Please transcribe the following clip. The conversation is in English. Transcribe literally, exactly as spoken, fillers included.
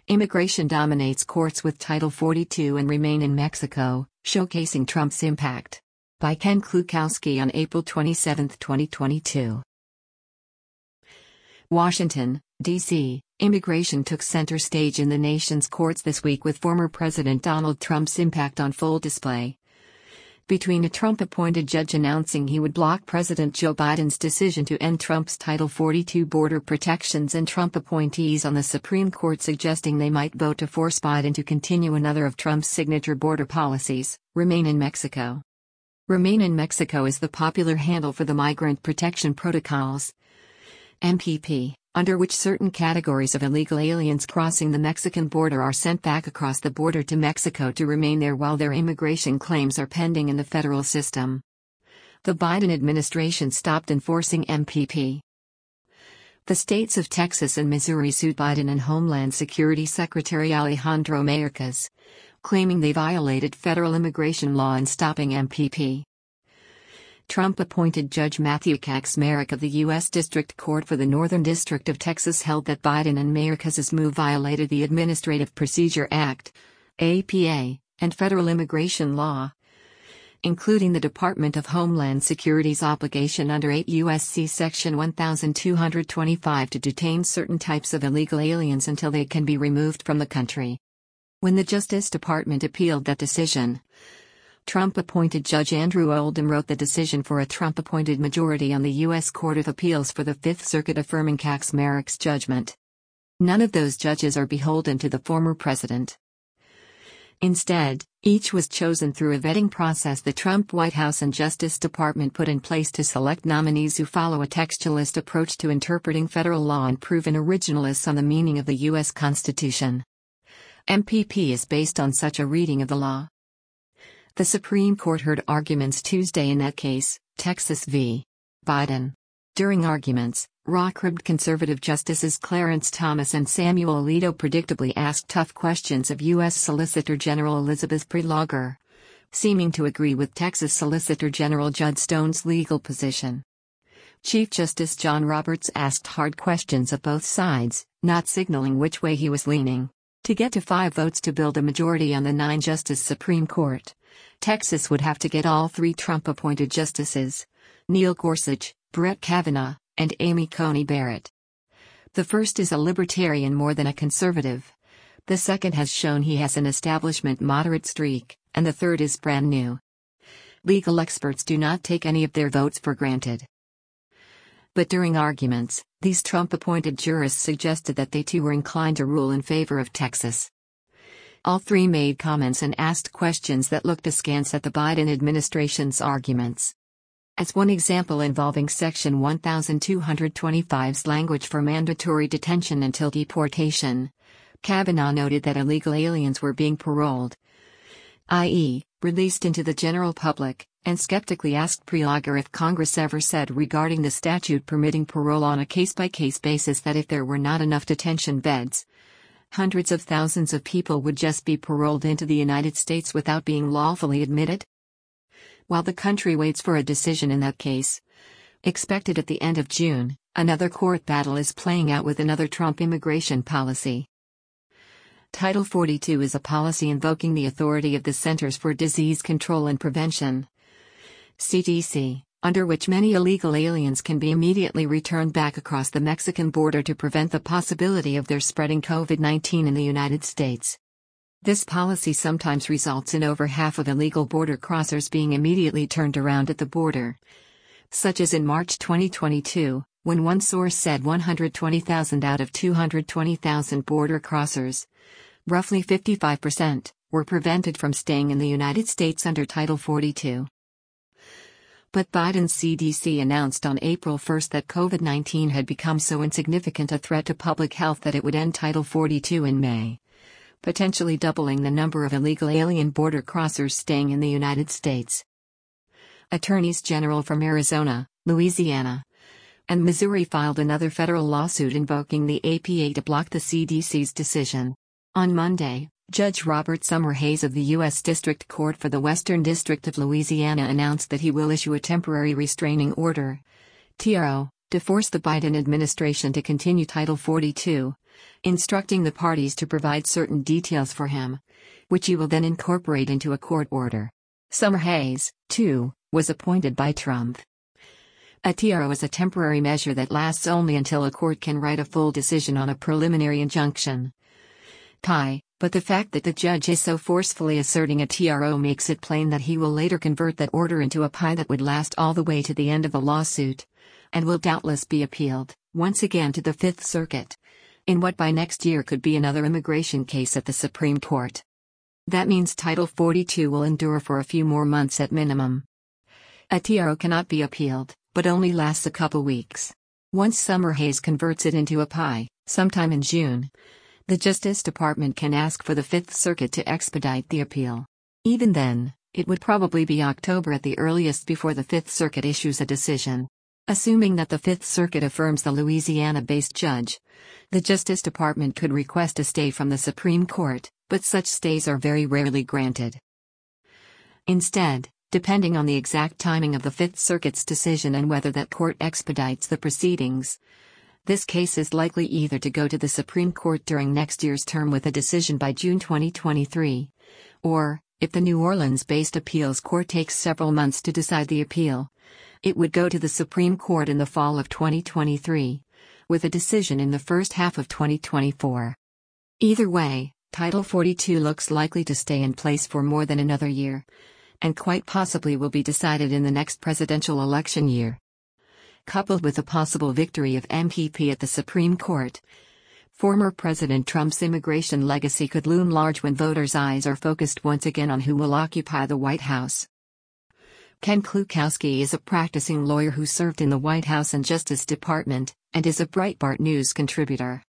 Immigration dominates courts with Title forty-two and Remain in Mexico, showcasing Trump's impact. By Ken Klukowski on April twenty-seventh, twenty twenty-two. Washington, D C Immigration took center stage in the nation's courts this week with former President Donald Trump's impact on full display. Between a Trump-appointed judge announcing he would block President Joe Biden's decision to end Trump's Title forty-two border protections and Trump appointees on the Supreme Court suggesting they might vote to force Biden to continue another of Trump's signature border policies, Remain in Mexico. Remain in Mexico is the popular handle for the Migrant Protection Protocols, M P P, under which certain categories of illegal aliens crossing the Mexican border are sent back across the border to Mexico to remain there while their immigration claims are pending in the federal system. The Biden administration stopped enforcing M P P. The states of Texas and Missouri sued Biden and Homeland Security Secretary Alejandro Mayorkas, claiming they violated federal immigration law in stopping M P P. Trump-appointed Judge Matthew Kacsmaryk of the U S District Court for the Northern District of Texas held that Biden and Mayorkas's move violated the Administrative Procedure Act, A P A, and federal immigration law, including the Department of Homeland Security's obligation under eight U S C Section twelve twenty-five to detain certain types of illegal aliens until they can be removed from the country. When the Justice Department appealed that decision, Trump-appointed Judge Andrew Oldham wrote the decision for a Trump-appointed majority on the U S Court of Appeals for the Fifth Circuit affirming Kacsmaryk's judgment. None of those judges are beholden to the former president. Instead, each was chosen through a vetting process the Trump White House and Justice Department put in place to select nominees who follow a textualist approach to interpreting federal law and proven originalists on the meaning of the U S Constitution. M P P is based on such a reading of the law. The Supreme Court heard arguments Tuesday in that case, Texas v. Biden. During arguments, rock-ribbed conservative Justices Clarence Thomas and Samuel Alito predictably asked tough questions of U S Solicitor General Elizabeth Prelogar, seeming to agree with Texas Solicitor General Judd Stone's legal position. Chief Justice John Roberts asked hard questions of both sides, not signaling which way he was leaning. To get to five votes to build a majority on the nine-justice Supreme Court, Texas would have to get all three Trump-appointed justices, Neil Gorsuch, Brett Kavanaugh, and Amy Coney Barrett. The first is a libertarian more than a conservative. The second has shown he has an establishment moderate streak, and the third is brand new. Legal experts do not take any of their votes for granted. But during arguments, these Trump-appointed jurists suggested that they too were inclined to rule in favor of Texas. All three made comments and asked questions that looked askance at the Biden administration's arguments. As one example involving Section twelve twenty-five's language for mandatory detention until deportation, Kavanaugh noted that illegal aliens were being paroled, that is, released into the general public, and skeptically asked Prelogar if Congress ever said regarding the statute permitting parole on a case-by-case basis that if there were not enough detention beds, hundreds of thousands of people would just be paroled into the United States without being lawfully admitted. While the country waits for a decision in that case, expected at the end of June, another court battle is playing out with another Trump immigration policy. Title forty-two is a policy invoking the authority of the Centers for Disease Control and Prevention, C D C, under which many illegal aliens can be immediately returned back across the Mexican border to prevent the possibility of their spreading COVID nineteen in the United States. This policy sometimes results in over half of illegal border crossers being immediately turned around at the border, such as in March twenty twenty-two, when one source said one hundred twenty thousand out of two hundred twenty thousand border crossers, roughly fifty-five percent, were prevented from staying in the United States under Title forty-two. But Biden's C D C announced on April first that COVID nineteen had become so insignificant a threat to public health that it would end Title forty-two in May, potentially doubling the number of illegal alien border crossers staying in the United States. Attorneys general from Arizona, Louisiana, and Missouri filed another federal lawsuit invoking the A P A to block the C D C's decision. On Monday, Judge Robert Summer Hayes of the U S District Court for the Western District of Louisiana announced that he will issue a temporary restraining order, T R O, to force the Biden administration to continue Title forty-two, instructing the parties to provide certain details for him, which he will then incorporate into a court order. Summer Hayes, too, was appointed by Trump. A T R O is a temporary measure that lasts only until a court can write a full decision on a preliminary injunction. P I, but the fact that the judge is so forcefully asserting a T R O makes it plain that he will later convert that order into a P I that would last all the way to the end of the lawsuit, and will doubtless be appealed, once again to the Fifth Circuit, in what by next year could be another immigration case at the Supreme Court. That means Title forty-two will endure for a few more months at minimum. A T R O cannot be appealed, but only lasts a couple weeks. Once Summer Hayes converts it into a P I, sometime in June, the Justice Department can ask for the Fifth Circuit to expedite the appeal. Even then, it would probably be October at the earliest before the Fifth Circuit issues a decision. Assuming that the Fifth Circuit affirms the Louisiana-based judge, the Justice Department could request a stay from the Supreme Court, but such stays are very rarely granted. Instead, depending on the exact timing of the Fifth Circuit's decision and whether that court expedites the proceedings, this case is likely either to go to the Supreme Court during next year's term with a decision by June twenty twenty-three, or, if the New Orleans-based appeals court takes several months to decide the appeal, it would go to the Supreme Court in the fall of twenty twenty-three, with a decision in the first half of twenty twenty-four. Either way, Title forty-two looks likely to stay in place for more than another year, and quite possibly will be decided in the next presidential election year. Coupled with a possible victory of M P P at the Supreme Court, former President Trump's immigration legacy could loom large when voters' eyes are focused once again on who will occupy the White House. Ken Klukowski is a practicing lawyer who served in the White House and Justice Department, and is a Breitbart News contributor.